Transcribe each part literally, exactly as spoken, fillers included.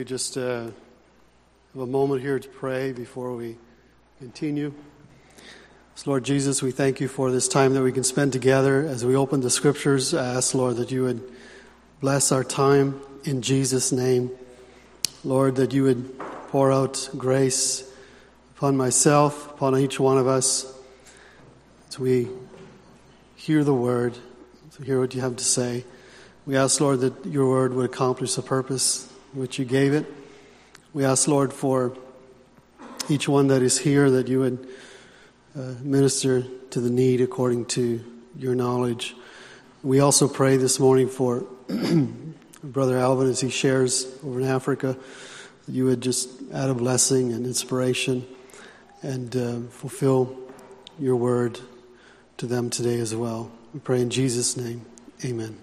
We just uh, have a moment here to pray before we continue. So Lord Jesus, we thank you for this time that we can spend together as we open the Scriptures. I ask, Lord, that you would bless our time in Jesus' name. Lord, that you would pour out grace upon myself, upon each one of us, as we hear the Word, to hear what you have to say. We ask, Lord, that your Word would accomplish the purpose which you gave it. We ask, Lord, for each one that is here, that you would uh, minister to the need according to your knowledge. We also pray this morning for Brother Alvin as he shares over in Africa, that you would just add a blessing and inspiration and uh, fulfill your word to them today as well. We pray in Jesus' name. Amen.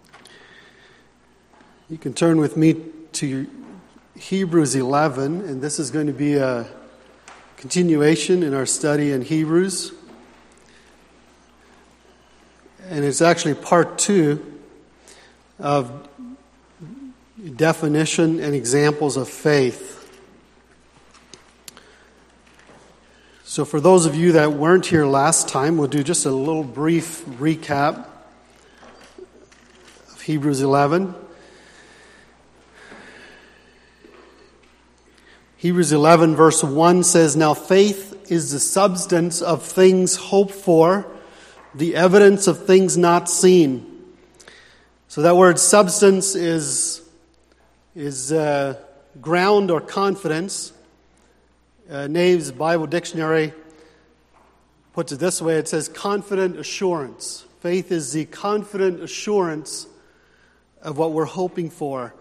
You can turn with me to Hebrews eleven, and this is going to be a continuation in our study in Hebrews. And it's actually part two of definition and examples of faith. So for those of you that weren't here last time, we'll do just a little brief recap of Hebrews eleven. Hebrews eleven verse one says, "Now faith is the substance of things hoped for, the evidence of things not seen." So that word substance is, is uh, ground or confidence. Uh, Nave's Bible Dictionary puts it this way. It says confident assurance. Faith is the confident assurance of what we're hoping for.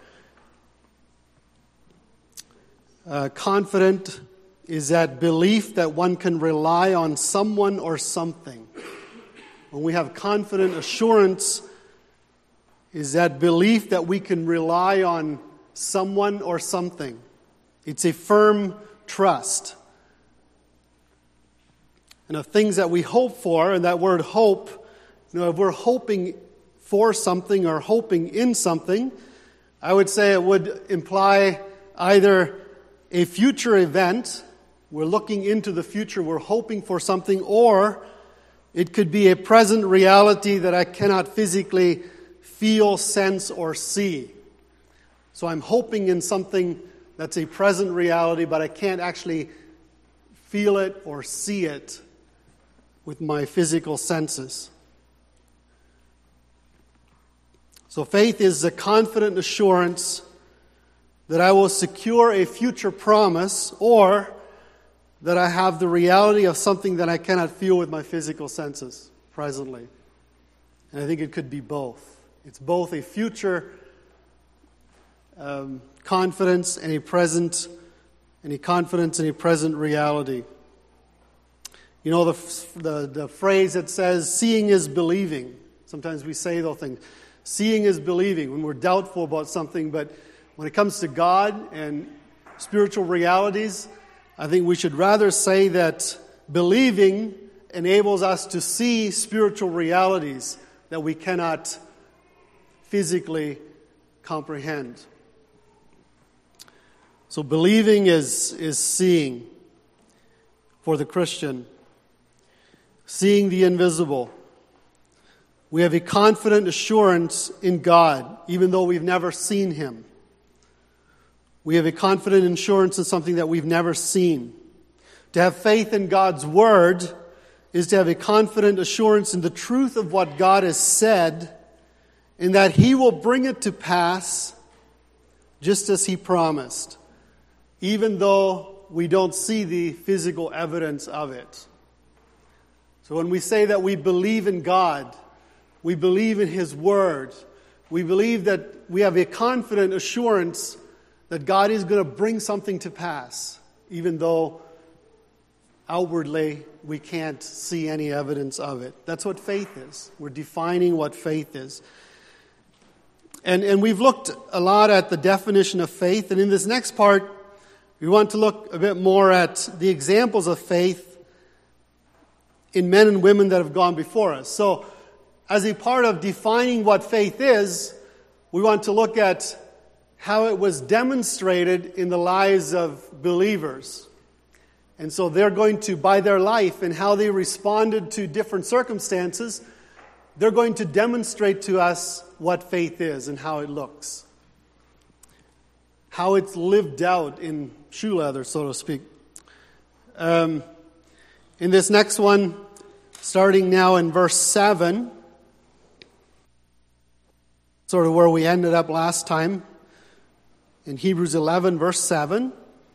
Uh, confident is that belief that one can rely on someone or something. When we have confident assurance, is that belief that we can rely on someone or something. It's a firm trust. And of things that we hope for, and that word hope, you know, if we're hoping for something or hoping in something, I would say it would imply either a future event, we're looking into the future, we're hoping for something, or it could be a present reality that I cannot physically feel, sense, or see. So I'm hoping in something that's a present reality, but I can't actually feel it or see it with my physical senses. So faith is the confident assurance that I will secure a future promise, or that I have the reality of something that I cannot feel with my physical senses presently. And I think it could be both. It's both a future um, confidence and a present, and a confidence in a present reality. You know the, the the phrase that says, "Seeing is believing." Sometimes we say those things. Seeing is believing when we're doubtful about something, but when it comes to God and spiritual realities, I think we should rather say that believing enables us to see spiritual realities that we cannot physically comprehend. So believing is, is seeing for the Christian. Seeing the invisible. We have a confident assurance in God, even though we've never seen Him. We have a confident assurance in something that we've never seen. To have faith in God's Word is to have a confident assurance in the truth of what God has said, and that He will bring it to pass just as He promised, even though we don't see the physical evidence of it. So when we say that we believe in God, we believe in His Word, we believe that we have a confident assurance that God is going to bring something to pass, even though outwardly we can't see any evidence of it. That's what faith is. We're defining what faith is. And, and we've looked a lot at the definition of faith, and in this next part, we want to look a bit more at the examples of faith in men and women that have gone before us. So, as a part of defining what faith is, we want to look at how it was demonstrated in the lives of believers. And so they're going to, by their life and how they responded to different circumstances, they're going to demonstrate to us what faith is and how it looks. How it's lived out in shoe leather, so to speak. Um, in this next one, starting now in verse seven, sort of where we ended up last time, in Hebrews eleven, verse seven,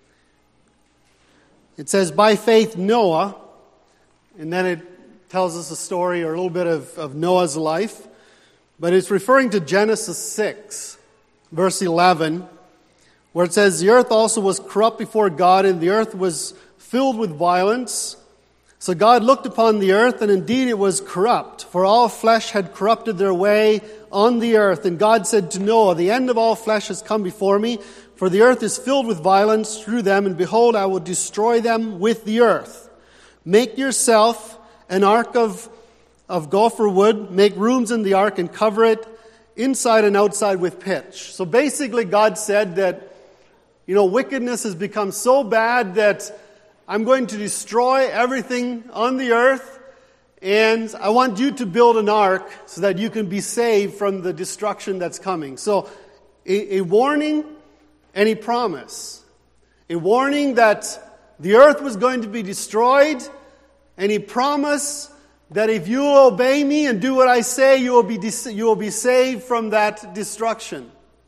it says, by faith Noah, and then it tells us a story or a little bit of, of Noah's life, but it's referring to Genesis six, verse eleven, where it says, the earth also was corrupt before God, and the earth was filled with violence. So God looked upon the earth, and indeed it was corrupt, for all flesh had corrupted their way on the earth. And God said to Noah, the end of all flesh has come before me, for the earth is filled with violence through them, and behold, I will destroy them with the earth. Make yourself an ark of, of gopher wood, make rooms in the ark, and cover it inside and outside with pitch. So basically God said that, you know, wickedness has become so bad that I'm going to destroy everything on the earth, and I want you to build an ark so that you can be saved from the destruction that's coming. So a, a warning and a promise. A warning that the earth was going to be destroyed, and a promise that if you will obey me and do what I say, you will be de- you will be saved from that destruction.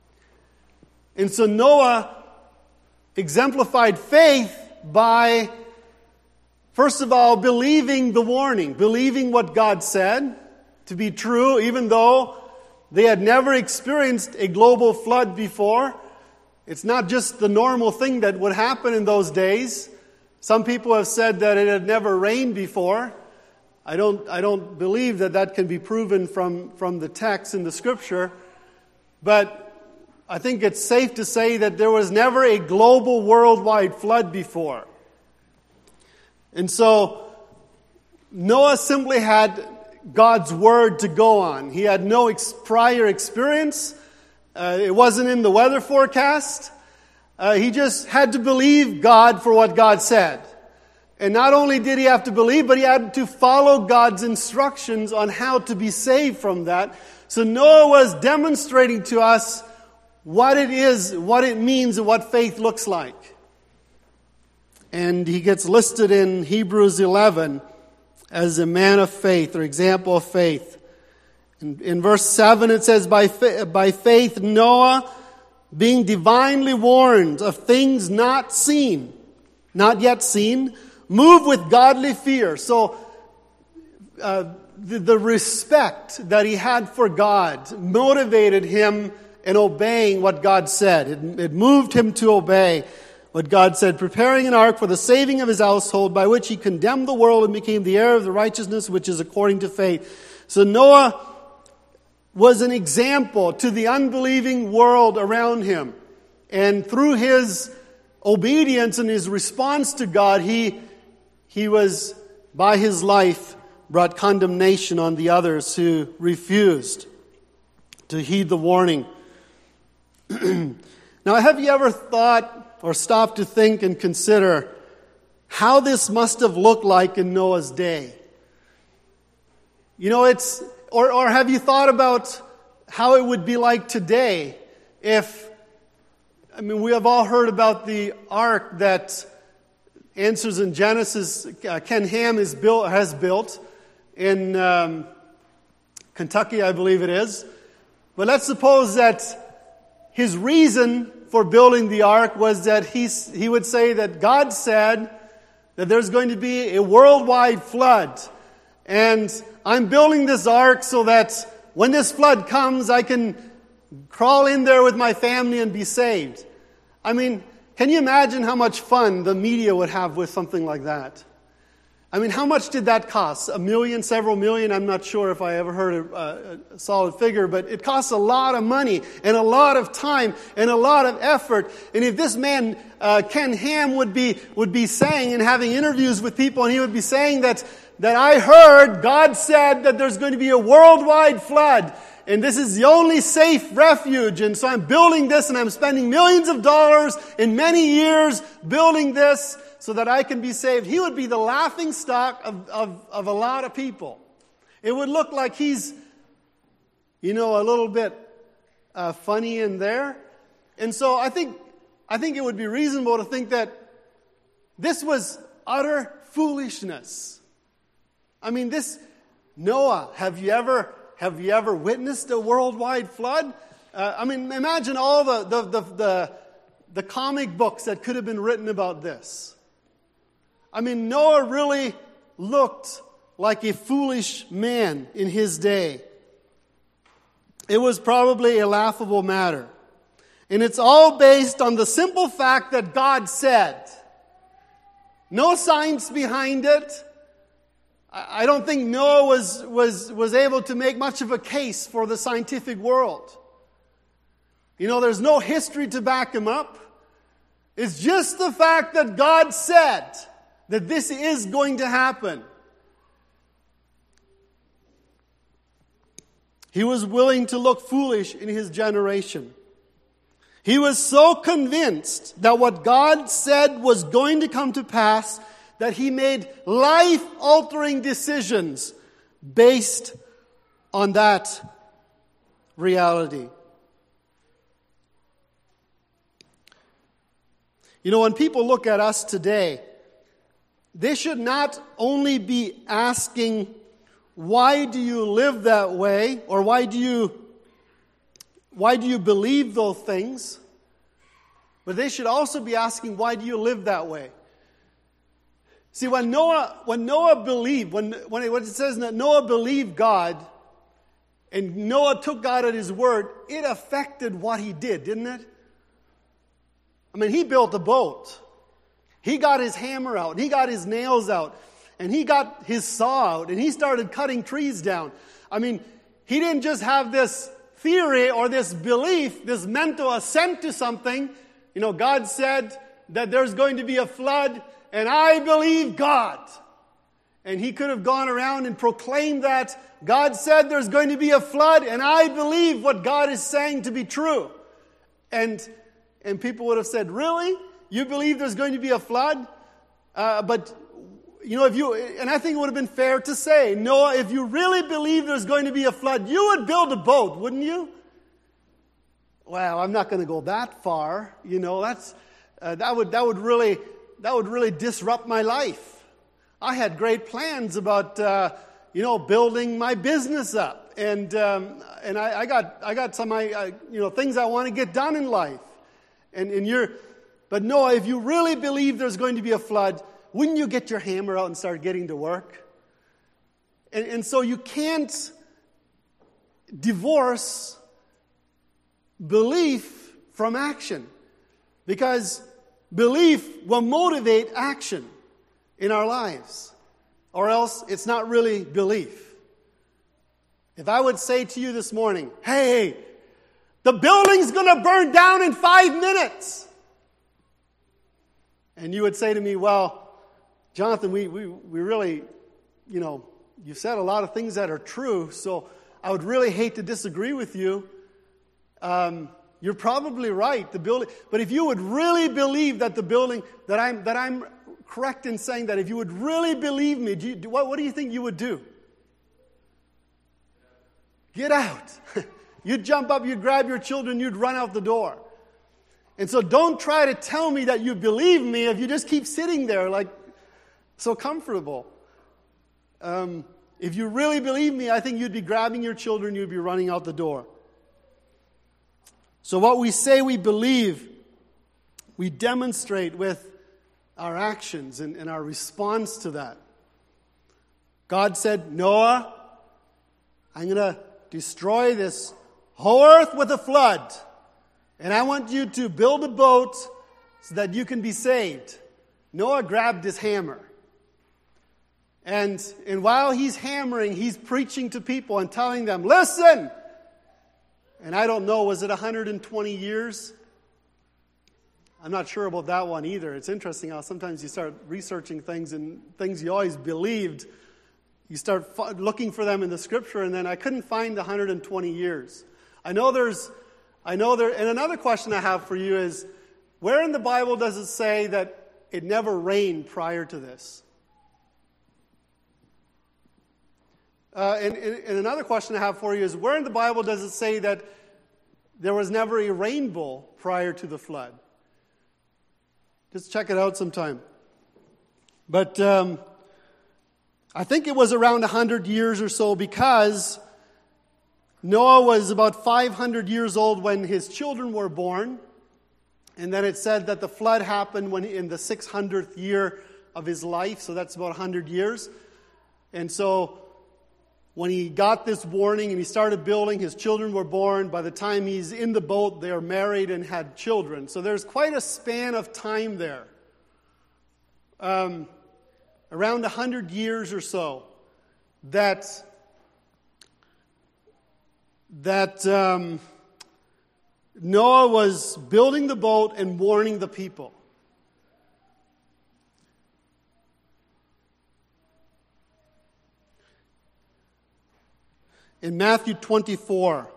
And so Noah exemplified faith by, first of all, believing the warning, believing what God said to be true, even though they had never experienced a global flood before. It's not just the normal thing that would happen in those days. Some people have said that it had never rained before. I don't, I don't believe that that can be proven from, from the text in the Scripture. But I think it's safe to say that there was never a global worldwide flood before. And so Noah simply had God's word to go on. He had no ex- prior experience. Uh, it wasn't in the weather forecast. Uh, he just had to believe God for what God said. And not only did he have to believe, but he had to follow God's instructions on how to be saved from that. So Noah was demonstrating to us what it is, what it means, and what faith looks like. And he gets listed in Hebrews eleven as a man of faith, or example of faith. In, in verse seven it says, by, fa- by faith Noah, being divinely warned of things not seen, not yet seen, moved with godly fear. So uh, the, the respect that he had for God motivated him in obeying what God said. It, it moved him to obey what God said, preparing an ark for the saving of his household, by which he condemned the world and became the heir of the righteousness which is according to faith. So Noah was an example to the unbelieving world around him. And through his obedience and his response to God, he, he was, by his life, brought condemnation on the others who refused to heed the warning. Now, have you ever thought or stopped to think and consider how this must have looked like in Noah's day? You know, it's, or, or have you thought about how it would be like today if, I mean, we have all heard about the ark that Answers in Genesis, uh, Ken Ham is built, has built in um, Kentucky, I believe it is. But let's suppose that his reason for building the ark was that he, he would say that God said that there's going to be a worldwide flood. And I'm building this ark so that when this flood comes, I can crawl in there with my family and be saved. I mean, can you imagine how much fun the media would have with something like that? I mean, how much did that cost? A million, several million? I'm not sure if I ever heard a, a solid figure, but it costs a lot of money and a lot of time and a lot of effort. And if this man, uh, Ken Ham, would be would be saying and having interviews with people, and he would be saying that that I heard God said that there's going to be a worldwide flood, and this is the only safe refuge, and so I'm building this, and I'm spending millions of dollars in many years building this so that I can be saved. He would be the laughing stock of, of, of a lot of people. It would look like he's, you know, a little bit uh, funny in there. And so I think, I think it would be reasonable to think that this was utter foolishness. I mean, this, Noah, have you ever, have you ever witnessed a worldwide flood? Uh, I mean, imagine all the, the, the, the, the comic books that could have been written about this. I mean, Noah really looked like a foolish man in his day. It was probably a laughable matter. And it's all based on the simple fact that God said. No science behind it. I don't think Noah was, was, was able to make much of a case for the scientific world. You know, there's no history to back him up. It's just the fact that God said that this is going to happen. He was willing to look foolish in his generation. He was so convinced that what God said was going to come to pass that he made life-altering decisions based on that reality. You know, when people look at us today, they should not only be asking, why do you live that way? Or why do you, why do you believe those things? But they should also be asking, why do you live that way? See, when Noah, when Noah believed, when, when it, when it says that Noah believed God, and Noah took God at his word, it affected what he did, didn't it? I mean, he built a boat. He got his hammer out. He got his nails out. And he got his saw out. And he started cutting trees down. I mean, he didn't just have this theory or this belief, this mental assent to something. You know, God said that there's going to be a flood, and I believe God. And he could have gone around and proclaimed that. God said there's going to be a flood, and I believe what God is saying to be true. And and people would have said, really? You believe there's going to be a flood? Uh, but, you know, if you, and I think it would have been fair to say, Noah, if you really believe there's going to be a flood, you would build a boat, wouldn't you? Well, I'm not going to go that far. You know, that's, uh, that would, that would really, that would really disrupt my life. I had great plans about, uh, you know, building my business up. And, um, and I, I got, I got some, I, I, you know, things I want to get done in life. And, and you're, but Noah, if you really believe there's going to be a flood, wouldn't you get your hammer out and start getting to work? And, and so you can't divorce belief from action, because belief will motivate action in our lives, or else it's not really belief. If I would say to you this morning, hey, the building's going to burn down in five minutes. And you would say to me, well, Jonathan, we, we, we really, you know, you said a lot of things that are true, so I would really hate to disagree with you. Um, you're probably right, the building. But if you would really believe that the building, that I'm, that I'm correct in saying that, if you would really believe me, do you, do, what, what do you think you would do? Get out. You'd jump up, you'd grab your children, you'd run out the door. And so don't try to tell me that you believe me if you just keep sitting there like so comfortable. Um, if you really believe me, I think you'd be grabbing your children, you'd be running out the door. So what we say we believe, we demonstrate with our actions and, and our response to that. God said, Noah, I'm going to destroy this whole earth with a flood. And I want you to build a boat so that you can be saved. Noah grabbed his hammer. And, and while he's hammering, he's preaching to people and telling them, listen. And I don't know, was it one hundred twenty years? I'm not sure about that one either. It's interesting how sometimes you start researching things and things you always believed, you start f- looking for them in the Scripture, and then I couldn't find one hundred twenty years. I know there's, I know there, and another question I have for you is, where in the Bible does it say that it never rained prior to this? Uh, and, and, and another question I have for you is, where in the Bible does it say that there was never a rainbow prior to the flood? Just check it out sometime. But um, I think it was around one hundred years or so, because Noah was about five hundred years old when his children were born. And then it said that the flood happened when in the six hundredth year of his life, so that's about one hundred years. And so when he got this warning and he started building, his children were born. By the time he's in the boat, they are married and had children. So there's quite a span of time there. Um, around one hundred years or so that, that um, Noah was building the boat and warning the people. In Matthew twenty-four,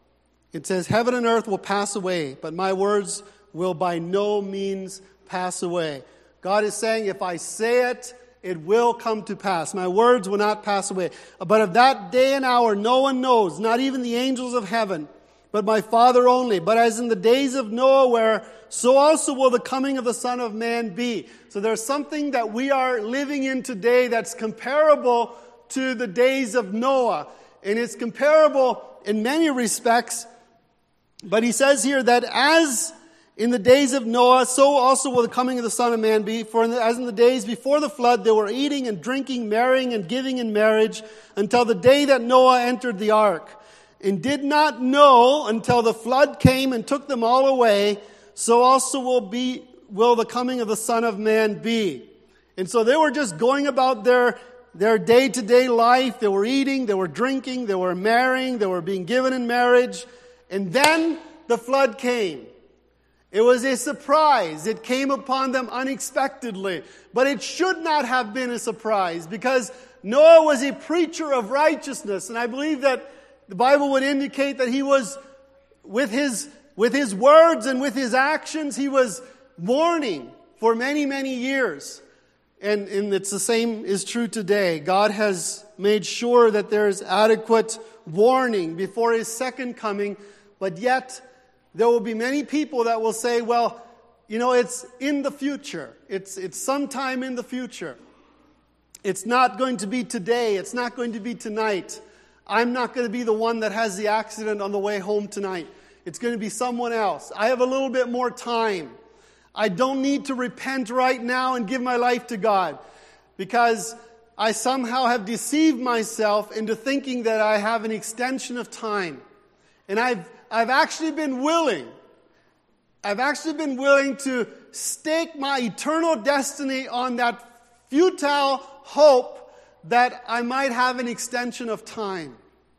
it says, "Heaven and earth will pass away, but my words will by no means pass away." God is saying, if I say it, it will come to pass. My words will not pass away. But of that day and hour no one knows, not even the angels of heaven, but my Father only. But as in the days of Noah were, so also will the coming of the Son of Man be. So there's something that we are living in today that's comparable to the days of Noah. And it's comparable in many respects. But he says here that as in the days of Noah, so also will the coming of the Son of Man be. For in the, as in the days before the flood, they were eating and drinking, marrying and giving in marriage, until the day that Noah entered the ark, and did not know until the flood came and took them all away. So also will be will the coming of the Son of Man be. And so they were just going about their their day-to-day life. They were eating, they were drinking, they were marrying, they were being given in marriage. And then the flood came. It was a surprise. It came upon them unexpectedly. But it should not have been a surprise, because Noah was a preacher of righteousness. And I believe that the Bible would indicate that he was, with his, with his words and with his actions, he was warning for many, many years. And, and it's the same is true today. God has made sure that there is adequate warning before his second coming, but yet there will be many people that will say, well, you know, it's in the future. It's, it's sometime in the future. It's not going to be today. It's not going to be tonight. I'm not going to be the one that has the accident on the way home tonight. It's going to be someone else. I have a little bit more time. I don't need to repent right now and give my life to God, because I somehow have deceived myself into thinking that I have an extension of time. And I've I've actually been willing, I've actually been willing to stake my eternal destiny on that futile hope that I might have an extension of time.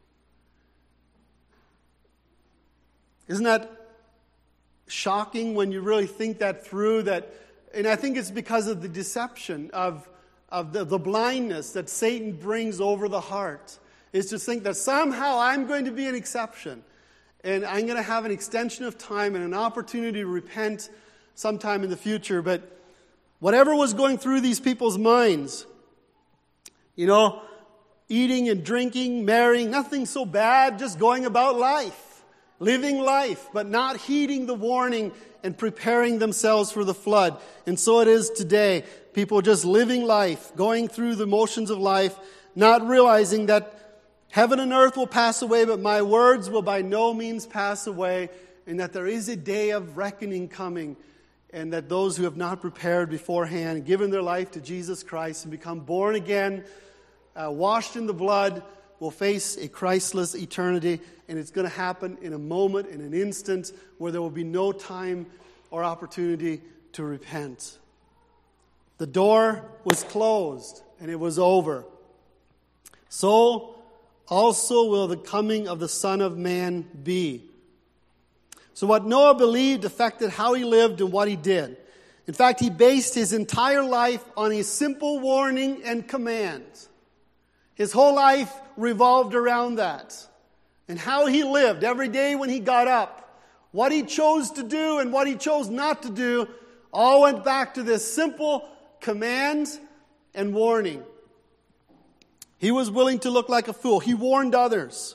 Isn't that shocking when you really think that through? That, and I think it's because of the deception of, of the, the blindness that Satan brings over the heart, is to think that somehow I'm going to be an exception. And I'm going to have an extension of time and an opportunity to repent sometime in the future. But whatever was going through these people's minds, you know, eating and drinking, marrying, nothing so bad, just going about life, living life, but not heeding the warning and preparing themselves for the flood. And so it is today. People just living life, going through the motions of life, not realizing that heaven and earth will pass away, but my words will by no means pass away, and that there is a day of reckoning coming, and that those who have not prepared beforehand, given their life to Jesus Christ and become born again, uh, washed in the blood, will face a Christless eternity, and it's going to happen in a moment, in an instant, where there will be no time or opportunity to repent. The door was closed, and it was over. So also will the coming of the Son of Man be. So what Noah believed affected how he lived and what he did. In fact, he based his entire life on a simple warning and command. His whole life revolved around that. And how he lived every day when he got up, what he chose to do and what he chose not to do, all went back to this simple command and warning. He was willing to look like a fool. He warned others.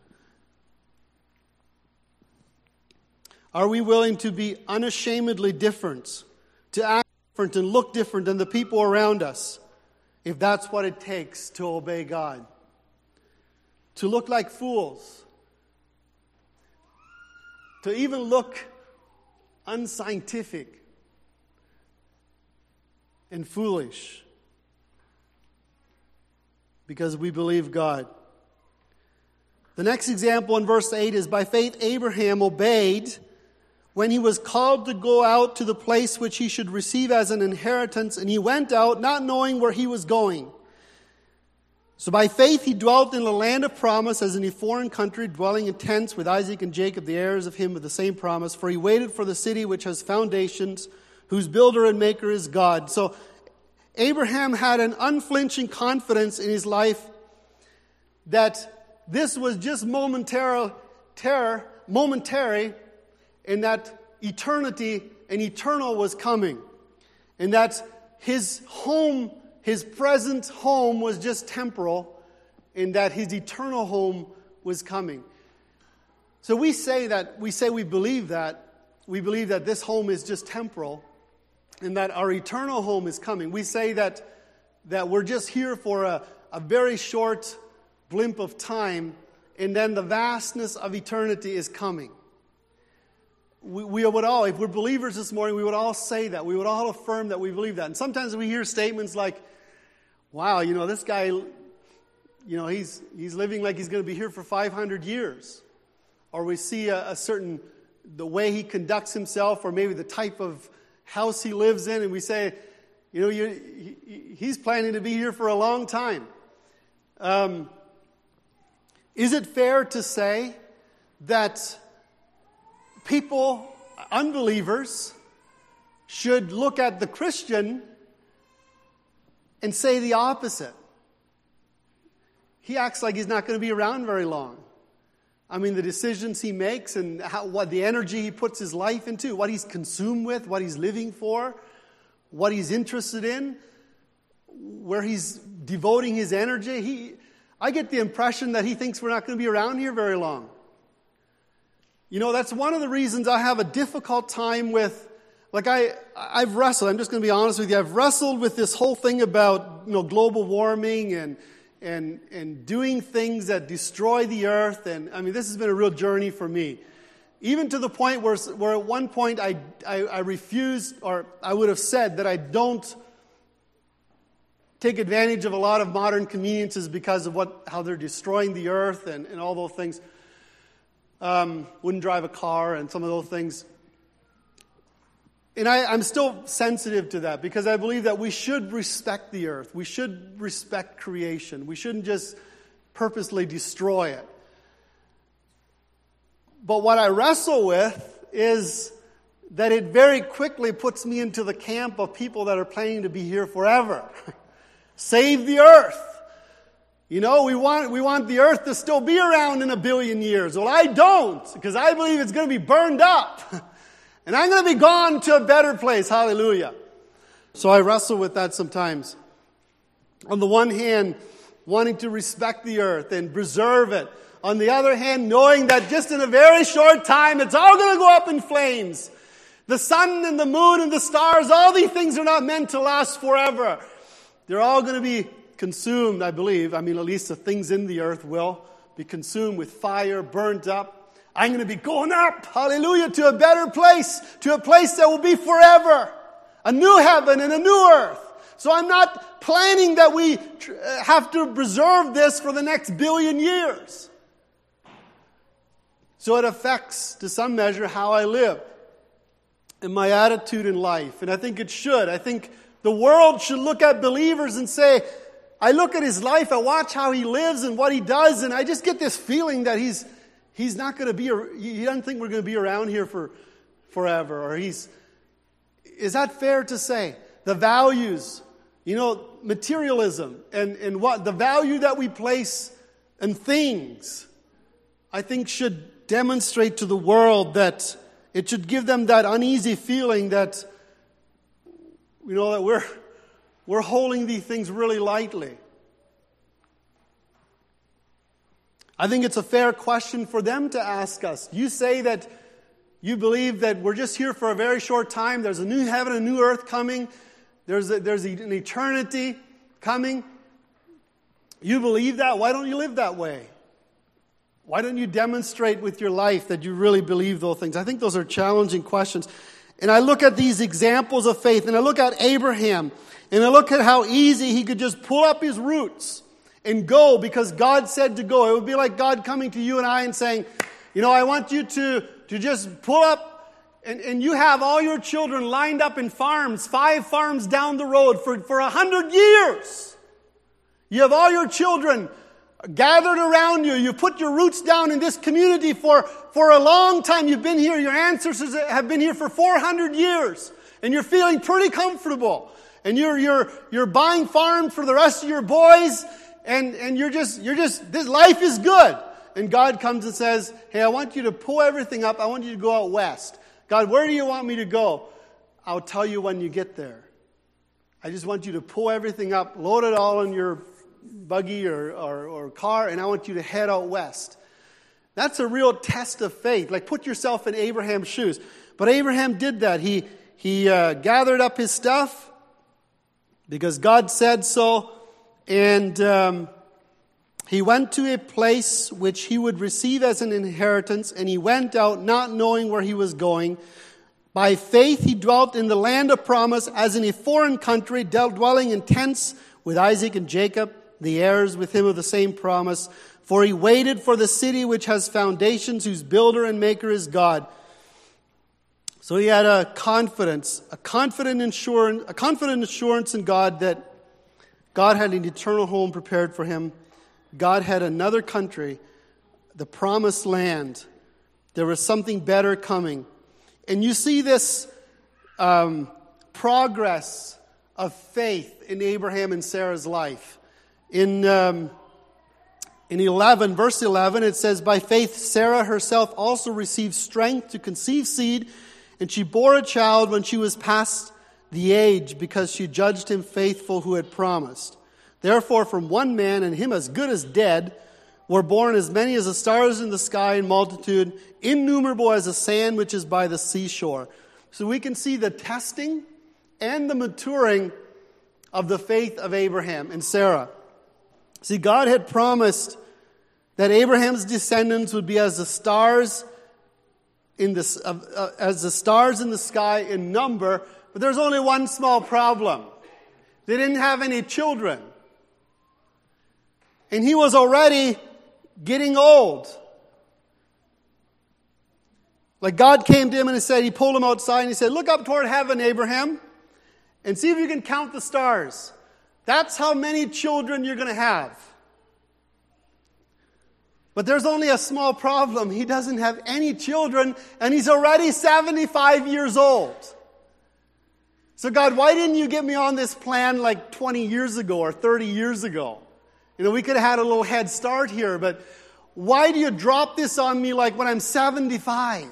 Are we willing to be unashamedly different, to act different and look different than the people around us, if that's what it takes to obey God? To look like fools. To even look unscientific and foolish. Because we believe God. The next example in verse eight is, by faith Abraham obeyed when he was called to go out to the place which he should receive as an inheritance, and he went out not knowing where he was going. So by faith he dwelt in the land of promise as in a foreign country, dwelling in tents with Isaac and Jacob, the heirs of him with the same promise. For he waited for the city which has foundations, whose builder and maker is God. So Abraham had an unflinching confidence in his life that this was just momentary, terror, momentary, and that eternity and eternal was coming. And that his home, his present home was just temporal, and that his eternal home was coming. So we say that, we say we believe that, we believe that this home is just temporal, and that our eternal home is coming. We say that, that we're just here for a, a very short blimp of time, and then the vastness of eternity is coming. We, we would all, if we're believers this morning, we would all say that. We would all affirm that we believe that. And sometimes we hear statements like, wow, you know, this guy, you know, he's he's living like he's going to be here for five hundred years. Or we see a, a certain, the way he conducts himself, or maybe the type of house he lives in, and we say, you know, you, he, he's planning to be here for a long time. Um, is it fair to say that people, unbelievers, should look at the Christian and say the opposite? He acts like he's not going to be around very long. I mean, the decisions he makes and how, what the energy he puts his life into, what he's consumed with, what he's living for, what he's interested in, where he's devoting his energy. He, I get the impression that he thinks we're not going to be around here very long. You know, that's one of the reasons I have a difficult time with, like I, I've wrestled, I'm just going to be honest with you, I've wrestled with this whole thing about, you know, global warming and and and doing things that destroy the earth. And I mean, this has been a real journey for me. Even to the point where, where at one point I, I, I refused, or I would have said that I don't take advantage of a lot of modern conveniences because of what how they're destroying the earth and, and all those things. Um, wouldn't drive a car and some of those things. And I, I'm still sensitive to that because I believe that we should respect the earth. We should respect creation. We shouldn't just purposely destroy it. But what I wrestle with is that it very quickly puts me into the camp of people that are planning to be here forever. Save the earth. You know, we want we want the earth to still be around in a billion years. Well, I don't, because I believe it's going to be burned up. And I'm going to be gone to a better place. Hallelujah. So I wrestle with that sometimes. On the one hand, wanting to respect the earth and preserve it. On the other hand, knowing that just in a very short time, it's all going to go up in flames. The sun and the moon and the stars, all these things are not meant to last forever. They're all going to be consumed, I believe. I mean, at least the things in the earth will be consumed with fire, burnt up. I'm going to be going up, hallelujah, to a better place, to a place that will be forever. A new heaven and a new earth. So I'm not planning that we have to preserve this for the next billion years. So it affects, to some measure, how I live and my attitude in life. And I think it should. I think the world should look at believers and say, I look at his life, I watch how he lives and what he does, and I just get this feeling that he's he's not going to be, he doesn't think we're going to be around here for forever. Or he's, is that fair to say? The values You know, materialism and, and what the value that we place in things, I think should demonstrate to the world that it should give them that uneasy feeling that, you know, that we're we're holding these things really lightly. I think it's a fair question for them to ask us. You say that you believe that we're just here for a very short time. There's a new heaven, a new earth coming. There's a, there's an eternity coming. You believe that? Why don't you live that way? Why don't you demonstrate with your life that you really believe those things? I think those are challenging questions. And I look at these examples of faith, and I look at Abraham, and I look at how easy he could just pull up his roots and go because God said to go. It would be like God coming to you and I and saying, you know, I want you to, to just pull up, and, and you have all your children lined up in farms, five farms down the road for, for a hundred years. You have all your children gathered around you. You put your roots down in this community for, for a long time. You've been here. Your ancestors have been here for four hundred years. And you're feeling pretty comfortable. And you're, you're, you're buying farms for the rest of your boys. And, and you're just, you're just, this life is good. And God comes and says, hey, I want you to pull everything up. I want you to go out west. God, where do you want me to go? I'll tell you when you get there. I just want you to pull everything up, load it all in your buggy or, or, or car, and I want you to head out west. That's a real test of faith. Like, put yourself in Abraham's shoes. But Abraham did that. He, he uh, gathered up his stuff because God said so, and um, he went to a place which he would receive as an inheritance, and he went out not knowing where he was going. By faith he dwelt in the land of promise as in a foreign country, dwelling in tents with Isaac and Jacob, the heirs with him of the same promise. For he waited for the city which has foundations, whose builder and maker is God. So he had a confidence, a confident assurance, a confident assurance in God that God had an eternal home prepared for him. God had another country, the promised land. There was something better coming. And you see this um, progress of faith in Abraham and Sarah's life. In um, in eleven, verse eleven, it says, by faith Sarah herself also received strength to conceive seed, and she bore a child when she was past the age, because she judged him faithful who had promised. Therefore from one man, and him as good as dead, were born as many as the stars in the sky in multitude, innumerable as the sand which is by the seashore. So we can see the testing and the maturing of the faith of Abraham and Sarah. See, God had promised that Abraham's descendants would be as the stars in the, uh, uh, as the stars in the sky in number, but there's only one small problem. They didn't have any children. And he was already getting old. Like, God came to him and he said, he pulled him outside and he said, look up toward heaven, Abraham, and see if you can count the stars. That's how many children you're going to have. But there's only a small problem. He doesn't have any children, and he's already seventy-five years old. So God, why didn't you get me on this plan like twenty years ago or thirty years ago? You know, we could have had a little head start here, but why do you drop this on me like when I'm seventy-five?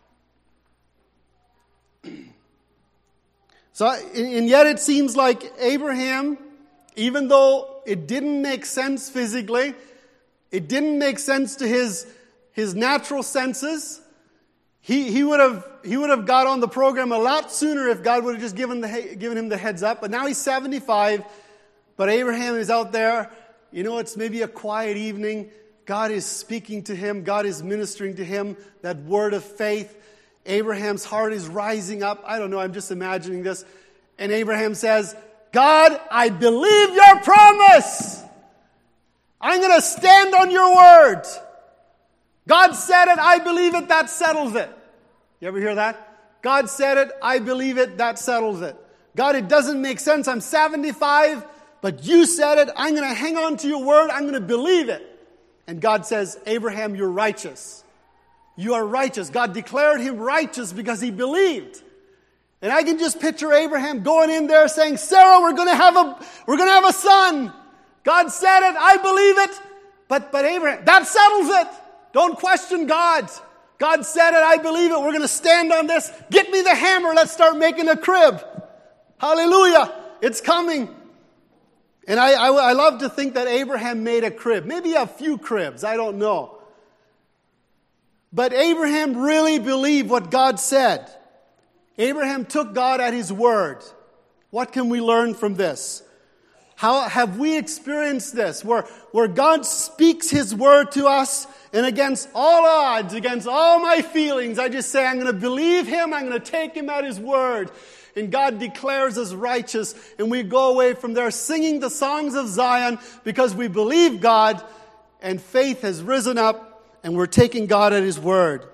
So, and yet it seems like Abraham, even though it didn't make sense physically, it didn't make sense to his, his natural senses, he, he would have, he would have got on the program a lot sooner if God would have just given, the, given him the heads up. But now he's seventy-five, but Abraham is out there. You know, it's maybe a quiet evening. God is speaking to him. God is ministering to him that word of faith. Abraham's heart is rising up. I don't know, I'm just imagining this. And Abraham says, God, I believe your promise. I'm going to stand on your word. God said it, I believe it, that settles it. You ever hear that? God said it, I believe it, that settles it. God, it doesn't make sense. I'm seventy-five, but you said it. I'm going to hang on to your word. I'm going to believe it. And God says, Abraham, you're righteous. You are righteous. God declared him righteous because he believed. And I can just picture Abraham going in there saying, Sarah, we're going to have a, we're going to have a son. God said it. I believe it. But, but Abraham, that settles it. Don't question God. God said it. I believe it. We're going to stand on this. Get me the hammer. Let's start making a crib. Hallelujah. It's coming. And I, I, I love to think that Abraham made a crib. Maybe a few cribs. I don't know. But Abraham really believed what God said. Abraham took God at His word. What can we learn from this? How have we experienced this? Where, where God speaks His word to us, and against all odds, against all my feelings, I just say, I'm going to believe Him, I'm going to take Him at His word. And God declares us righteous, and we go away from there singing the songs of Zion because we believe God, and faith has risen up, and we're taking God at His word.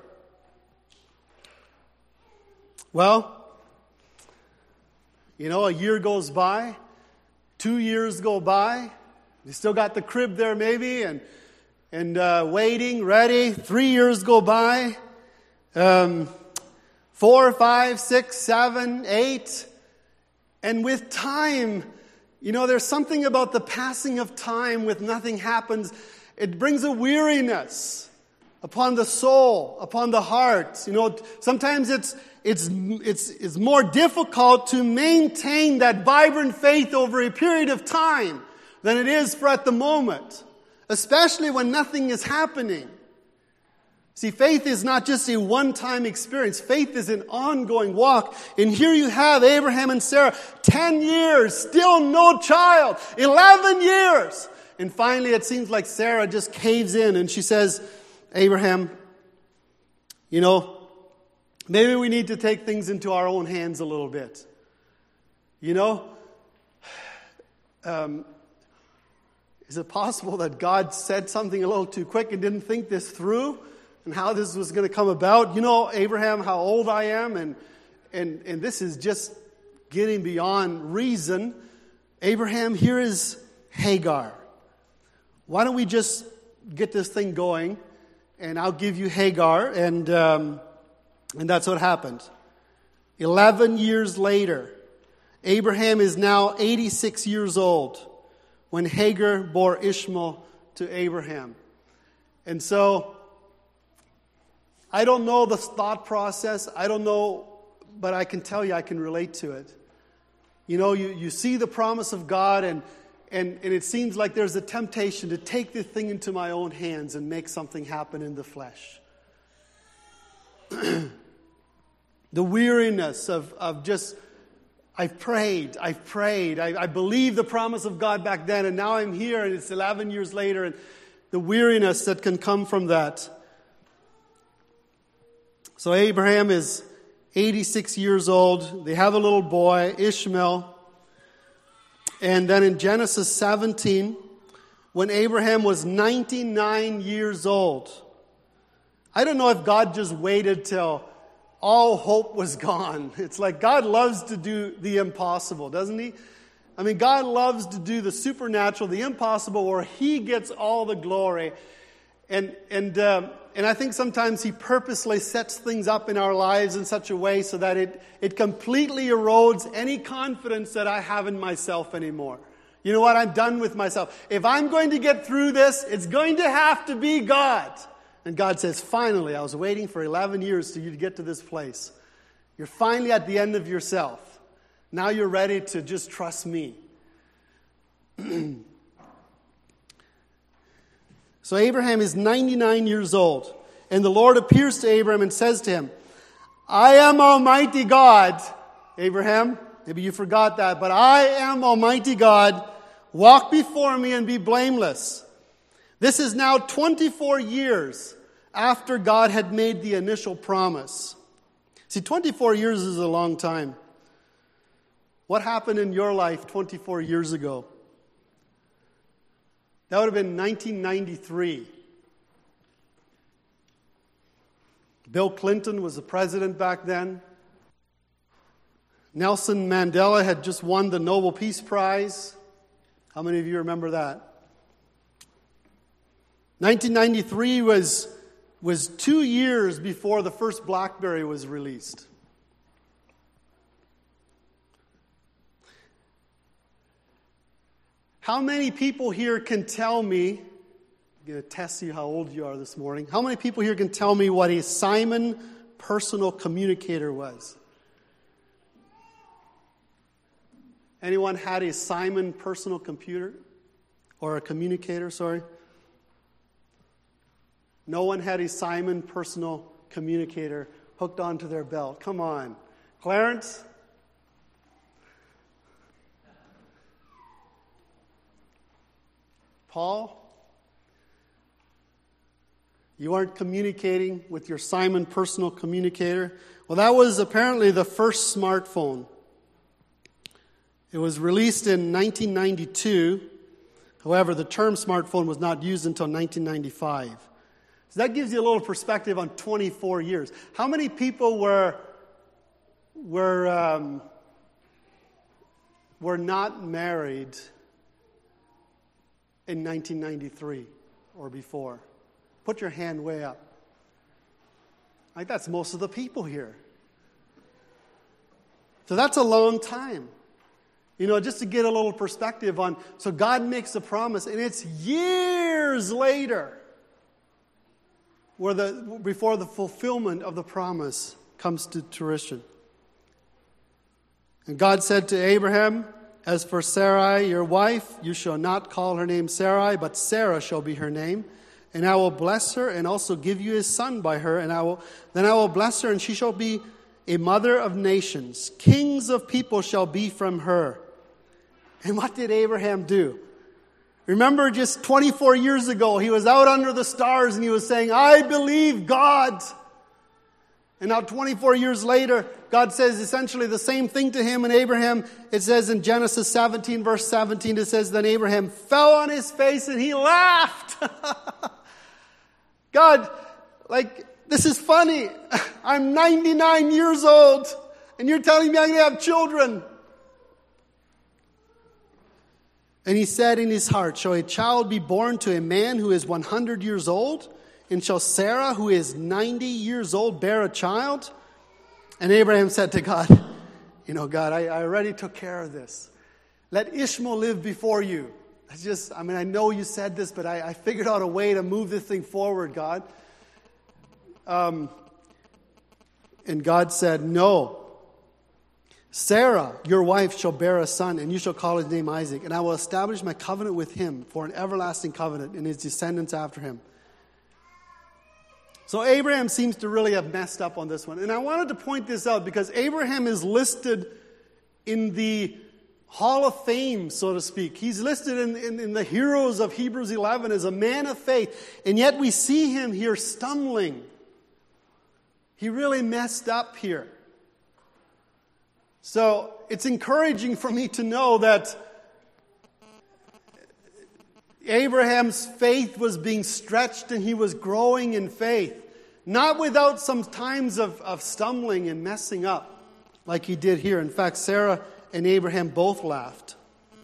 Well, you know, a year goes by, two years go by, you still got the crib there maybe, and and uh, waiting, ready. Three years go by, um, four, five, six, seven, eight, and with time, you know, there's something about the passing of time with nothing happens. It brings a weariness upon the soul, upon the heart. You know, sometimes it's it's it's it's more difficult to maintain that vibrant faith over a period of time than it is for at the moment, especially when nothing is happening. See, faith is not just a one-time experience. Faith is an ongoing walk. And here you have Abraham and Sarah, ten years, still no child, eleven years. And finally it seems like Sarah just caves in and she says, Abraham, you know, maybe we need to take things into our own hands a little bit. You know, um, is it possible that God said something a little too quick and didn't think this through and how this was going to come about? You know, Abraham, how old I am, and and and this is just getting beyond reason. Abraham, here is Hagar. Why don't we just get this thing going? And I'll give you Hagar, and um, and that's what happened. Eleven years later, Abraham is now eighty-six years old when Hagar bore Ishmael to Abraham. And so, I don't know the thought process. I don't know, but I can tell you I can relate to it. You know, you, you see the promise of God, and And, and it seems like there's a temptation to take the thing into my own hands and make something happen in the flesh. The weariness of, of just, I've prayed, I've prayed, I, I believed the promise of God back then, and now I'm here, and it's eleven years later, and the weariness that can come from that. So Abraham is eighty-six years old. They have a little boy, Ishmael. And then in Genesis seventeen, when Abraham was ninety-nine years old, I don't know if God just waited till all hope was gone. It's like God loves to do the impossible, doesn't He? I mean, God loves to do the supernatural, the impossible, where He gets all the glory. And and um, and I think sometimes He purposely sets things up in our lives in such a way so that it, it completely erodes any confidence that I have in myself anymore. You know what? I'm done with myself. If I'm going to get through this, it's going to have to be God. And God says, finally, I was waiting for eleven years for you to get to this place. You're finally at the end of yourself. Now you're ready to just trust me. So Abraham is ninety-nine years old. And the Lord appears to Abraham and says to him, I am Almighty God. Abraham, maybe you forgot that, but I am Almighty God. Walk before me and be blameless. This is now twenty-four years after God had made the initial promise. See, twenty-four years is a long time. What happened in your life twenty-four years ago? That would have been nineteen ninety-three. Bill Clinton was the president back then. Nelson Mandela had just won the Nobel Peace Prize. How many of you remember that? nineteen ninety-three was, was two years before the first BlackBerry was released. How many people here can tell me, I'm going to test you how old you are this morning. How many people here can tell me what a Simon personal communicator was? Anyone had a Simon personal computer? Or a communicator, sorry? No one had a Simon personal communicator hooked onto their belt. Come on. Clarence? Paul? You aren't communicating with your Simon personal communicator? Well, that was apparently the first smartphone. It was released in nineteen ninety-two. However, the term smartphone was not used until nineteen ninety-five. So that gives you a little perspective on twenty-four years. How many people were were um, were not married in nineteen ninety-three or before? Put your hand way up. I think that's most of the people here. So that's a long time. You know, just to get a little perspective on, so God makes a promise, and it's years later where the before the fulfillment of the promise comes to fruition. And God said to Abraham, "As for Sarai, your wife, you shall not call her name Sarai, but Sarah shall be her name. And I will bless her and also give you a son by her, and I will then I will bless her, and she shall be a mother of nations. Kings of people shall be from her." And what did Abraham do? Remember just twenty-four years ago, he was out under the stars and he was saying, "I believe God." And now twenty-four years later, God says essentially the same thing to him and Abraham. It says in Genesis seventeen, verse seventeen, it says, "Then Abraham fell on his face and he laughed." God, like, this is funny. I'm ninety-nine years old and you're telling me I'm going to have children. And he said in his heart, "Shall a child be born to a man who is one hundred years old? And shall Sarah, who is ninety years old, bear a child?" And Abraham said to God, "You know, God, I, I already took care of this. Let Ishmael live before you." I just, I mean, I know you said this, but I, I figured out a way to move this thing forward, God. Um, and God said, "No. Sarah, your wife, shall bear a son, and you shall call his name Isaac. And I will establish my covenant with him for an everlasting covenant, and his descendants after him." So Abraham seems to really have messed up on this one. And I wanted to point this out because Abraham is listed in the Hall of Fame, so to speak. He's listed in, in, in the heroes of Hebrews eleven as a man of faith. And yet we see him here stumbling. He really messed up here. So it's encouraging for me to know that Abraham's faith was being stretched and he was growing in faith. Not without some times of, of stumbling and messing up like he did here. In fact, Sarah and Abraham both laughed.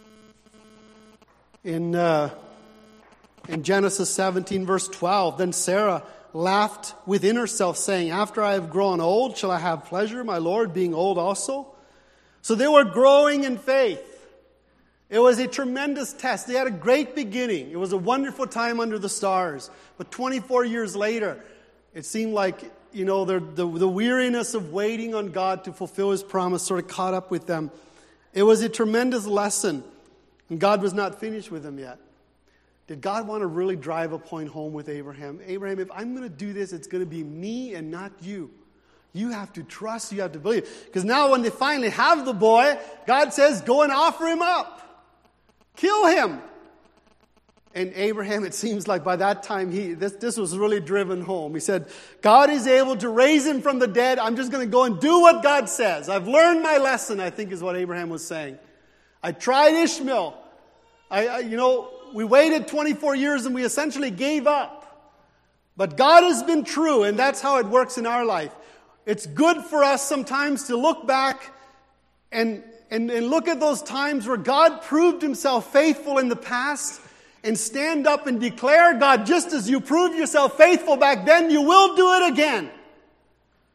In, uh, in Genesis seventeen, verse twelve, "Then Sarah laughed within herself, saying, 'After I have grown old, shall I have pleasure, my Lord, being old also?'" So they were growing in faith. It was a tremendous test. They had a great beginning. It was a wonderful time under the stars. But twenty-four years later, it seemed like, you know, the, the, the weariness of waiting on God to fulfill his promise sort of caught up with them. It was a tremendous lesson. And God was not finished with them yet. Did God want to really drive a point home with Abraham? Abraham, if I'm going to do this, it's going to be me and not you. You have to trust, you have to believe. Because now when they finally have the boy, God says, "Go and offer him up. Kill him." And Abraham, it seems like by that time, he this, this was really driven home. He said, "God is able to raise him from the dead. I'm just going to go and do what God says. I've learned my lesson," I think is what Abraham was saying. I tried Ishmael. I, I you know, we waited twenty-four years and we essentially gave up. But God has been true, and that's how it works in our life. It's good for us sometimes to look back and, and, and look at those times where God proved himself faithful in the past and stand up and declare, "God, just as you proved yourself faithful back then, you will do it again."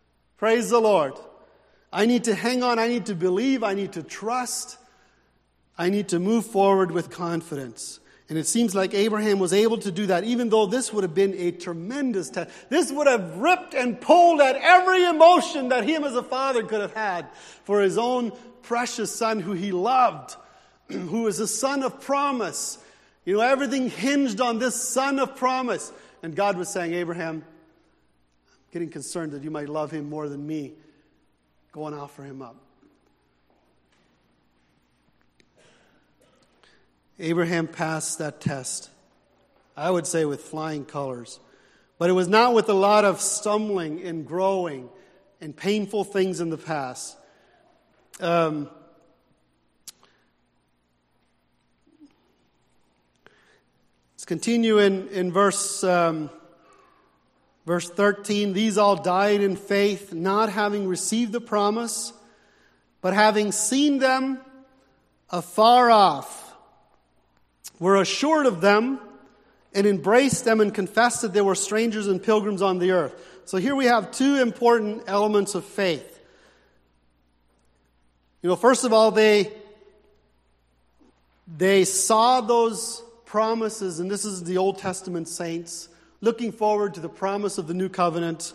Praise the Lord. I need to hang on. I need to believe. I need to trust. I need to move forward with confidence. And it seems like Abraham was able to do that, even though this would have been a tremendous test. This would have ripped and pulled at every emotion that him as a father could have had for his own precious son who he loved, who was a son of promise. You know, everything hinged on this son of promise. And God was saying, Abraham, I'm getting concerned that you might love him more than me. Go and offer him up. Abraham passed that test, I would say with flying colors. But it was not with a lot of stumbling and growing and painful things in the past. Um, let's continue in, in verse, um, verse thirteen. These all died in faith, not having received the promise, but having seen them afar off, were assured of them, and embraced them and confessed that they were strangers and pilgrims on the earth. So here we have two important elements of faith. You know, first of all, they, they saw those promises, and this is the Old Testament saints, looking forward to the promise of the new covenant,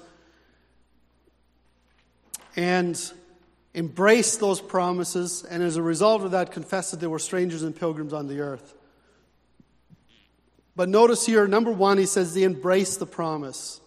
and embraced those promises, and as a result of that, confessed that they were strangers and pilgrims on the earth. But notice here, number one, he says they embrace the promise.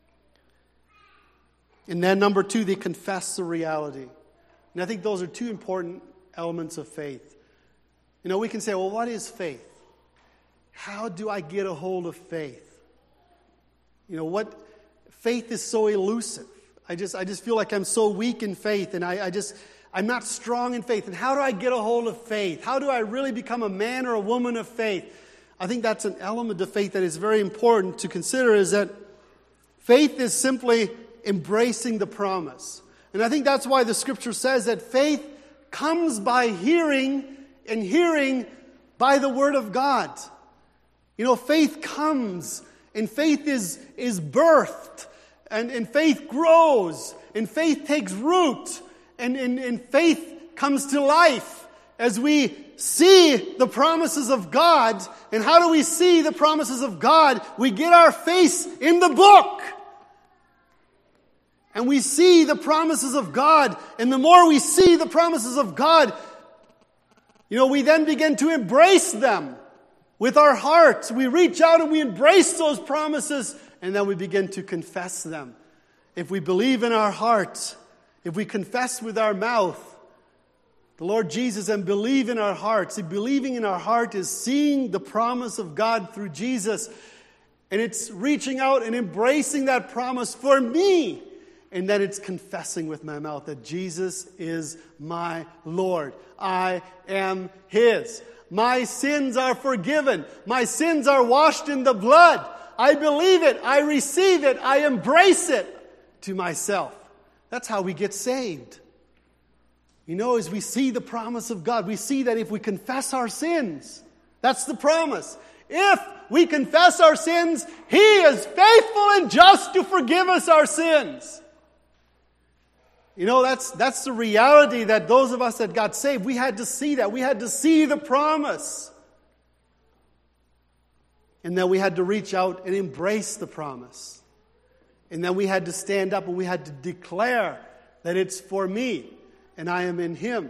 And then number two, they confess the reality. And I think those are two important elements of faith. You know, we can say, well, what is faith? How do I get a hold of faith? You know, what faith is so elusive. I just I just feel like I'm so weak in faith, and I, I just I'm not strong in faith. And how do I get a hold of faith? How do I really become a man or a woman of faith? I think that's an element of faith that is very important to consider, is that faith is simply embracing the promise. And I think that's why the Scripture says that faith comes by hearing, and hearing by the Word of God. You know, faith comes, and faith is, is birthed, and, and faith grows, and faith takes root, and, and, and faith comes to life as we see the promises of God. And how do we see the promises of God? We get our face in the book. And we see the promises of God. And the more we see the promises of God, you know, we then begin to embrace them with our hearts. We reach out and we embrace those promises, and then we begin to confess them. If we believe in our heart, if we confess with our mouth the Lord Jesus and believe in our hearts. See, believing in our heart is seeing the promise of God through Jesus. And it's reaching out and embracing that promise for me. And then it's confessing with my mouth that Jesus is my Lord. I am His. My sins are forgiven. My sins are washed in the blood. I believe it. I receive it. I embrace it to myself. That's how we get saved. You know, as we see the promise of God, we see that if we confess our sins, that's the promise. If we confess our sins, He is faithful and just to forgive us our sins. You know, that's that's the reality that those of us that got saved, we had to see that. We had to see the promise. And then we had to reach out and embrace the promise. And then we had to stand up and we had to declare that it's for me. And I am in Him.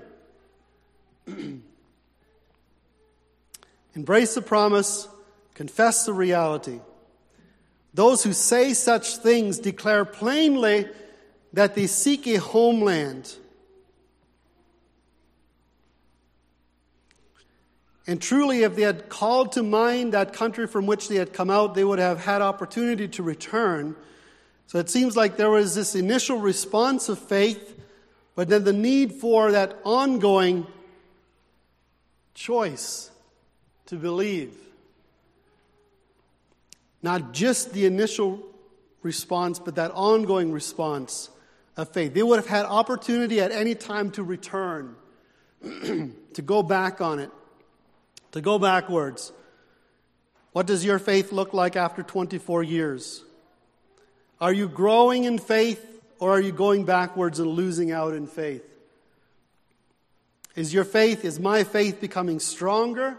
Embrace the promise, confess the reality. Those who say such things declare plainly that they seek a homeland. And truly, if they had called to mind that country from which they had come out, they would have had opportunity to return. So it seems like there was this initial response of faith, but then the need for that ongoing choice to believe. Not just the initial response, but that ongoing response of faith. They would have had opportunity at any time to return, to go back on it, to go backwards. What does your faith look like after twenty-four years? Are you growing in faith? Or are you going backwards and losing out in faith? Is your faith, is my faith becoming stronger?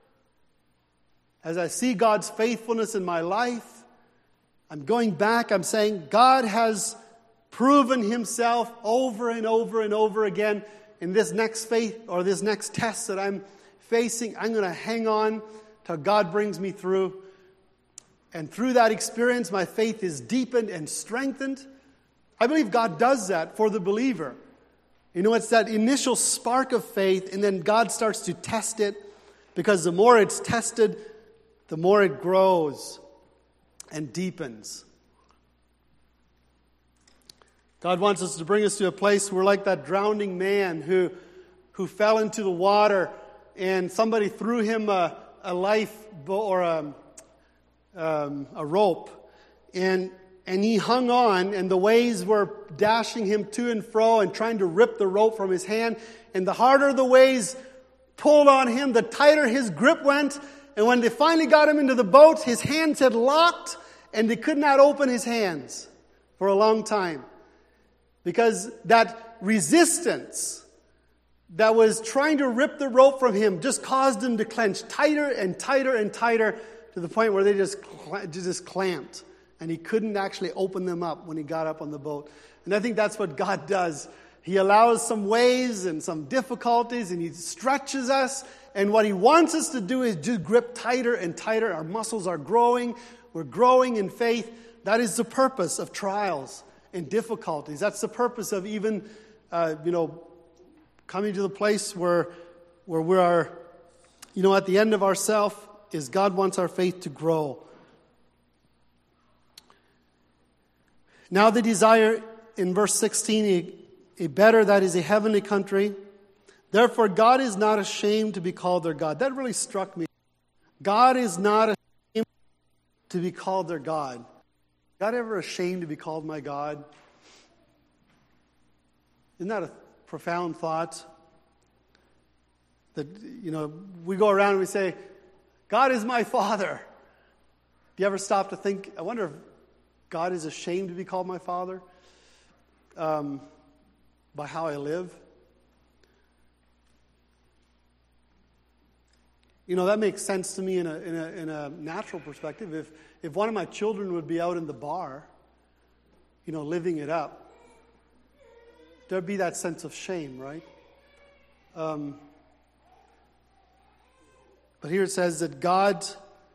As I see God's faithfulness in my life, I'm going back, I'm saying, God has proven himself over and over and over again. In this next faith or this next test that I'm facing, I'm going to hang on till God brings me through. And through that experience, my faith is deepened and strengthened. I believe God does that for the believer. You know, it's that initial spark of faith, and then God starts to test it, because the more it's tested, the more it grows and deepens. God wants us to bring us to a place where, like that drowning man who, who fell into the water, and somebody threw him a, a life or a, um, a rope, and and he hung on, and the waves were dashing him to and fro and trying to rip the rope from his hand. And the harder the waves pulled on him, the tighter his grip went. And when they finally got him into the boat, his hands had locked, and they could not open his hands for a long time. Because that resistance that was trying to rip the rope from him just caused him to clench tighter and tighter and tighter, to the point where they just just clamped. And he couldn't actually open them up when he got up on the boat. And I think that's what God does. He allows some waves and some difficulties, and he stretches us. And what he wants us to do is just grip tighter and tighter. Our muscles are growing. We're growing in faith. That is the purpose of trials and difficulties. That's the purpose of even, uh, you know, coming to the place where, where we are, you know, at the end of ourselves, is God wants our faith to grow. Now the desire in verse sixteen, a, a better, that is a heavenly country. Therefore God is not ashamed to be called their God. That really struck me. God is not ashamed to be called their God. God ever ashamed to be called my God? Isn't that a profound thought? That, you know, we go around and we say, God is my Father. Do you ever stop to think, I wonder if God is ashamed to be called my Father um, by how I live? You know, that makes sense to me in a, in a, in a natural perspective. If, if one of my children would be out in the bar, you know, living it up, there'd be that sense of shame, right? Um, but here it says that God,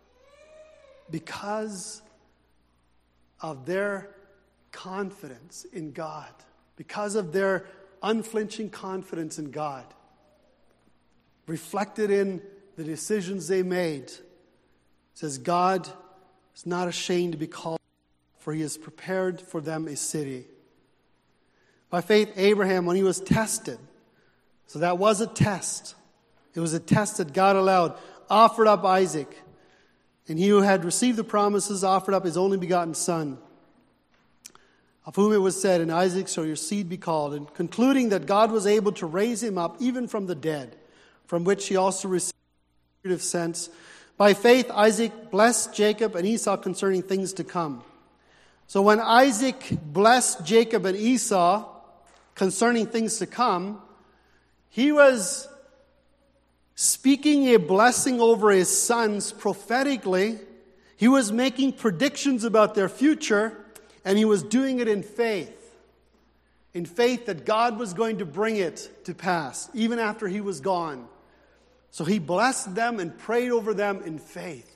because of their confidence in God, because of their unflinching confidence in God, reflected in the decisions they made, it says God is not ashamed to be called, for he has prepared for them a city. By faith, Abraham, when he was tested, so that was a test. It was a test that God allowed, offered up Isaac. And he who had received the promises offered up his only begotten son, of whom it was said, in Isaac shall your seed be called, and concluding that God was able to raise him up even from the dead, from which he also received a figurative sense. By faith Isaac blessed Jacob and Esau concerning things to come. So when Isaac blessed Jacob and Esau concerning things to come, he was speaking a blessing over his sons prophetically. He was making predictions about their future, and he was doing it in faith. In faith that God was going to bring it to pass, even after he was gone. So he blessed them and prayed over them in faith.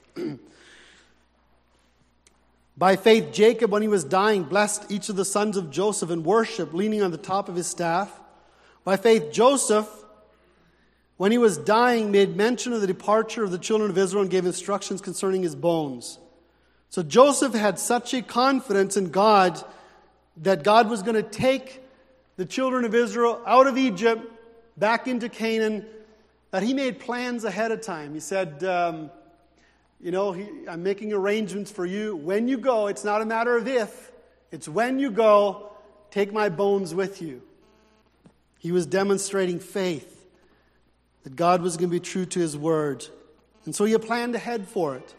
By faith, Jacob, when he was dying, blessed each of the sons of Joseph in worship, leaning on the top of his staff. By faith, Joseph, when he was dying, made mention of the departure of the children of Israel and gave instructions concerning his bones. So Joseph had such a confidence in God that God was going to take the children of Israel out of Egypt, back into Canaan, that he made plans ahead of time. He said, um, you know, he, I'm making arrangements for you. When you go, it's not a matter of if, it's when you go, take my bones with you. He was demonstrating faith that God was going to be true to his word. And so he planned ahead for it.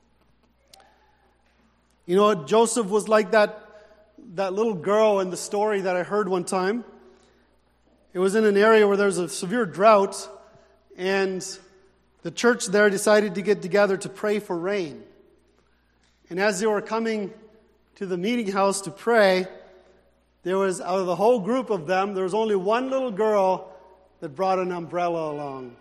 You know, Joseph was like that, that little girl in the story that I heard one time. It was in an area where there was a severe drought, and the church there decided to get together to pray for rain. And as they were coming to the meeting house to pray, there was, out of the whole group of them, there was only one little girl that brought an umbrella along.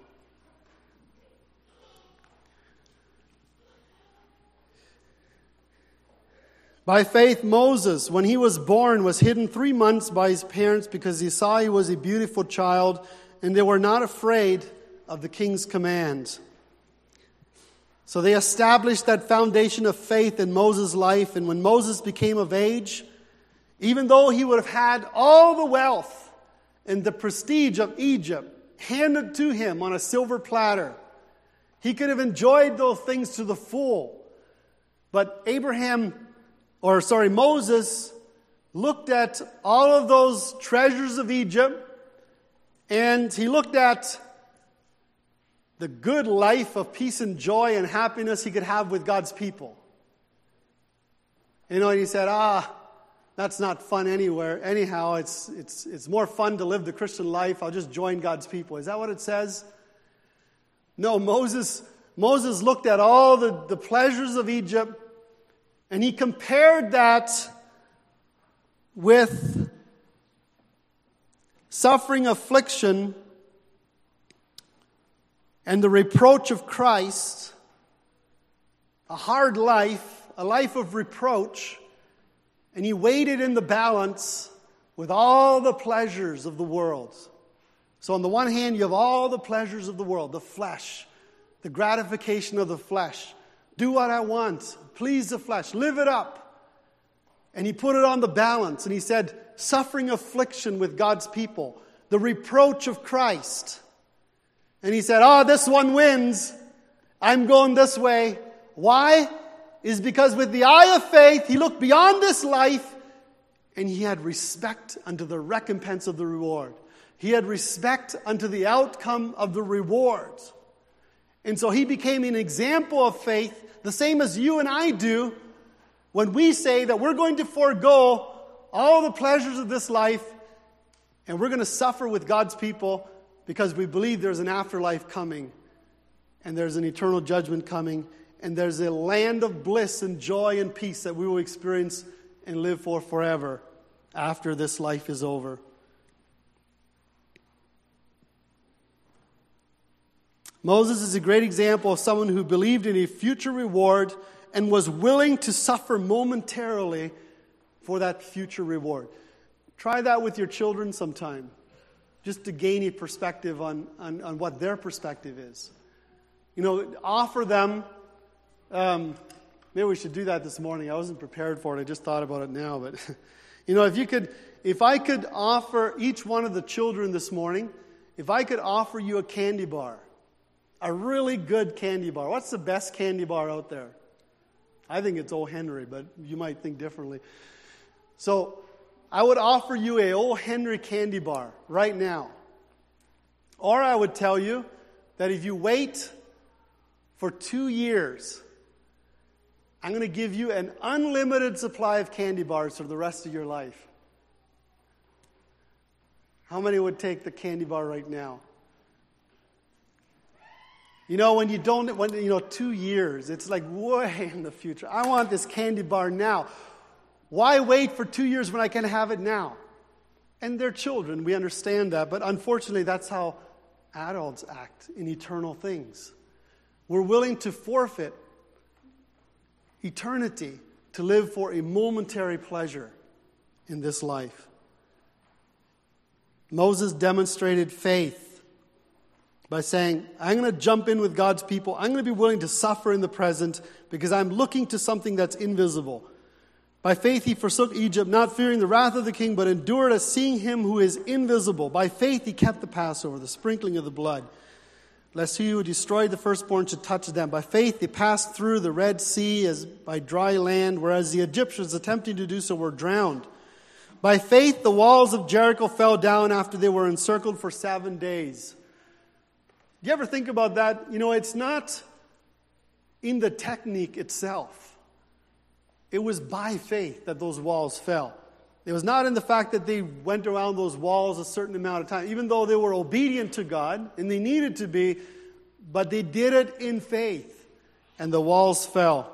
By faith, Moses, when he was born, was hidden three months by his parents because he saw he was a beautiful child, and they were not afraid of the king's command. So they established that foundation of faith in Moses' life, and when Moses became of age, even though he would have had all the wealth and the prestige of Egypt handed to him on a silver platter, he could have enjoyed those things to the full. But Abraham Or, sorry, Moses looked at all of those treasures of Egypt, and he looked at the good life of peace and joy and happiness he could have with God's people. You know, and he said, ah, that's not fun anywhere. Anyhow, it's, it's, it's more fun to live the Christian life. I'll just join God's people. Is that what it says? No, Moses, Moses looked at all the, the pleasures of Egypt, and he compared that with suffering, affliction, and the reproach of Christ, a hard life, a life of reproach, and he weighed it in the balance with all the pleasures of the world. So on the one hand, you have all the pleasures of the world, the flesh, the gratification of the flesh. Do what I want. Please the flesh. Live it up. And he put it on the balance. And he said, suffering, affliction with God's people. The reproach of Christ. And he said, oh, this one wins. I'm going this way. Why? Is because with the eye of faith, he looked beyond this life, and he had respect unto the recompense of the reward. He had respect unto the outcome of the reward. And so he became an example of faith, the same as you and I do when we say that we're going to forego all the pleasures of this life and we're going to suffer with God's people because we believe there's an afterlife coming and there's an eternal judgment coming and there's a land of bliss and joy and peace that we will experience and live for forever after this life is over. Moses is a great example of someone who believed in a future reward and was willing to suffer momentarily for that future reward. Try that with your children sometime, just to gain a perspective on, on, on what their perspective is. You know, offer them, um, maybe we should do that this morning. I wasn't prepared for it. I just thought about it now. But, you know, if you could, if I could offer each one of the children this morning, if I could offer you a candy bar, a really good candy bar. What's the best candy bar out there? I think it's O. Henry, but you might think differently. So I would offer you a O. Henry candy bar right now. Or I would tell you that if you wait for two years, I'm going to give you an unlimited supply of candy bars for the rest of your life. How many would take the candy bar right now? You know, when you don't, when, you know, two years, it's like way in the future. I want this candy bar now. Why wait for two years when I can have it now? And they're children, we understand that, but unfortunately that's how adults act in eternal things. We're willing to forfeit eternity to live for a momentary pleasure in this life. Moses demonstrated faith by saying, I'm going to jump in with God's people. I'm going to be willing to suffer in the present because I'm looking to something that's invisible. By faith he forsook Egypt, not fearing the wrath of the king, but endured as seeing him who is invisible. By faith he kept the Passover, the sprinkling of the blood, lest he who destroyed the firstborn should touch them. By faith they passed through the Red Sea as by dry land, whereas the Egyptians attempting to do so were drowned. By faith the walls of Jericho fell down after they were encircled for seven days. Do you ever think about that? You know, it's not in the technique itself. It was by faith that those walls fell. It was not in the fact that they went around those walls a certain amount of time, even though they were obedient to God, and they needed to be, but they did it in faith, and the walls fell.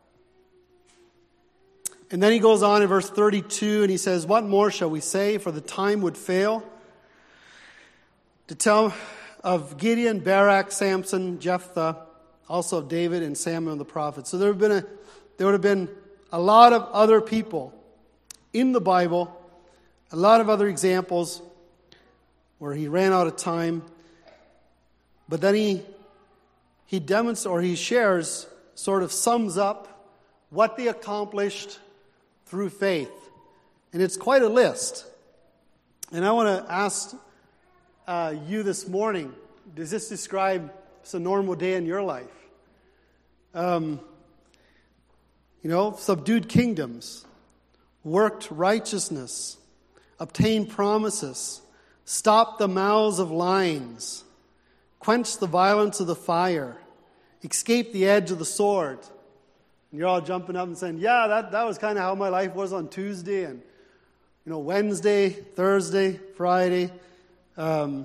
And then he goes on in verse thirty-two, and he says, "What more shall we say? For the time would fail to tell of Gideon, Barak, Samson, Jephthah, also of David and Samuel the prophet." So there, have been a, there would have been a lot of other people in the Bible, a lot of other examples where he ran out of time. But then he he demonstrates, or he shares, sort of sums up what they accomplished through faith. And it's quite a list. And I want to ask uh, you this morning, does this describe a normal day in your life? Um, you know, subdued kingdoms, worked righteousness, obtained promises, stopped the mouths of lions, quenched the violence of the fire, escaped the edge of the sword. And you're all jumping up and saying, yeah, that, that was kind of how my life was on Tuesday and, you know, Wednesday, Thursday, Friday. Um,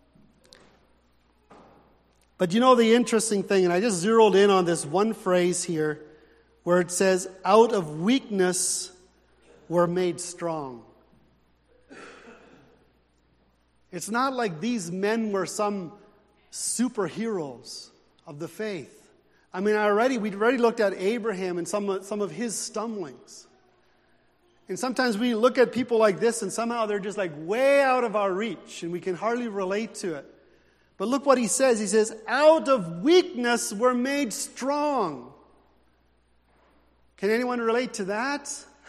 but you know the interesting thing, and I just zeroed in on this one phrase here where it says, out of weakness were made strong. It's not like these men were some superheroes of the faith. I mean, I already we'd already looked at Abraham and some some of his stumblings. And sometimes we look at people like this and somehow they're just like way out of our reach and we can hardly relate to it. But look what he says. He says, out of weakness were made strong. Can anyone relate to that?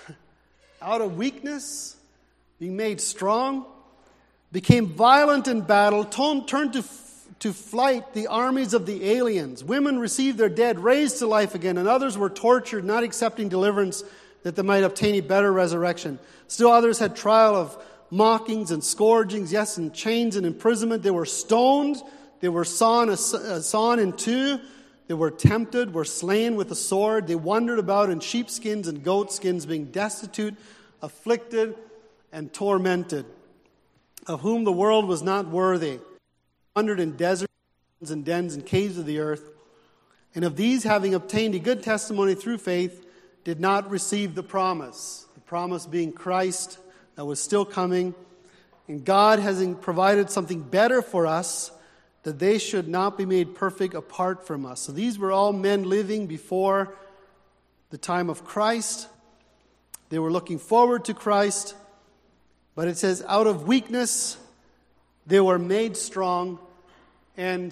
Out of weakness, being made strong, became violent in battle, turned to, to flight the armies of the aliens. Women received their dead, raised to life again, and others were tortured, not accepting deliverance that they might obtain a better resurrection. Still others had trial of mockings and scourgings, yes, and chains and imprisonment. They were stoned, they were sawn, sawn in two, they were tempted, were slain with a sword. They wandered about in sheepskins and goatskins, being destitute, afflicted, and tormented, of whom the world was not worthy. Wandered in deserts and dens and caves of the earth. And of these, having obtained a good testimony through faith, did not receive the promise. The promise being Christ that was still coming. And God has provided something better for us, that they should not be made perfect apart from us. So these were all men living before the time of Christ. They were looking forward to Christ. But it says, out of weakness, they were made strong. And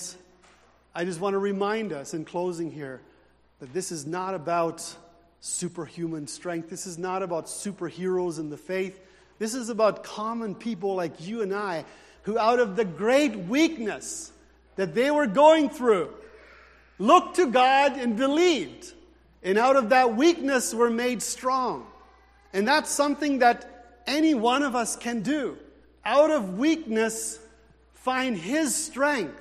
I just want to remind us in closing here that this is not about superhuman strength. This is not about superheroes in the faith. This is about common people like you and I, who out of the great weakness that they were going through, looked to God and believed. And out of that weakness were made strong. And that's something that any one of us can do. Out of weakness, find His strength.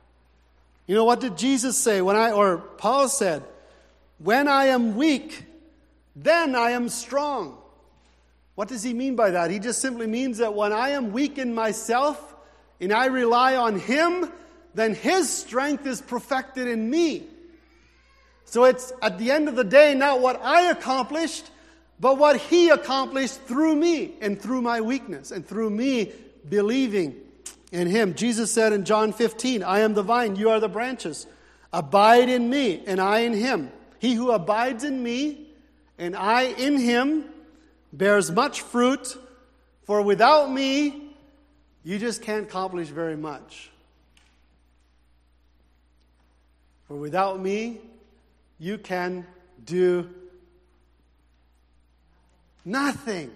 You know, what did Jesus say when I, or Paul said, when I am weak, then I am strong. What does he mean by that? He just simply means that when I am weak in myself and I rely on Him, then His strength is perfected in me. So it's at the end of the day not what I accomplished, but what He accomplished through me and through my weakness and through me believing in Him. Jesus said in John fifteen, I am the vine, you are the branches. Abide in me and I in Him. He who abides in me and I in Him bears much fruit, for without me you just can't accomplish very much. For without me, you can do nothing.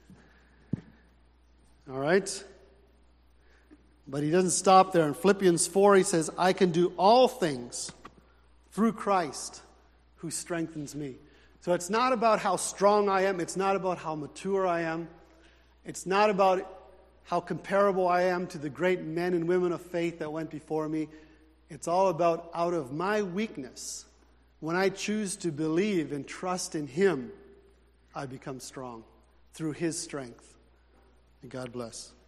All right? But he doesn't stop there. In Philippians four, he says, I can do all things through Christ who strengthens me. So it's not about how strong I am. It's not about how mature I am. It's not about how comparable I am to the great men and women of faith that went before me. It's all about out of my weakness, when I choose to believe and trust in Him, I become strong. through his strength. And God bless.